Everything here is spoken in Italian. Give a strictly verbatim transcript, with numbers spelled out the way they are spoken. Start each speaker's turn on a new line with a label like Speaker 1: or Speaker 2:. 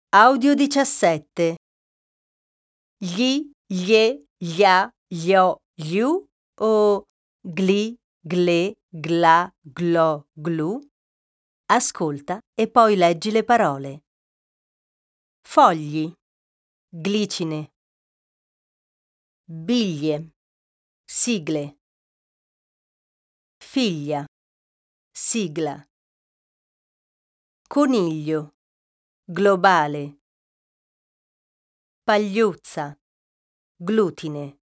Speaker 1: Audio diciassette. Gli, glie, glia, glio, gliu o gli, gle, gla, glo, glu? Ascolta e poi leggi le parole. Fogli, glicine. Biglie, sigle. Figlia, sigla. Coniglio, globale. Pagliuzza, glutine.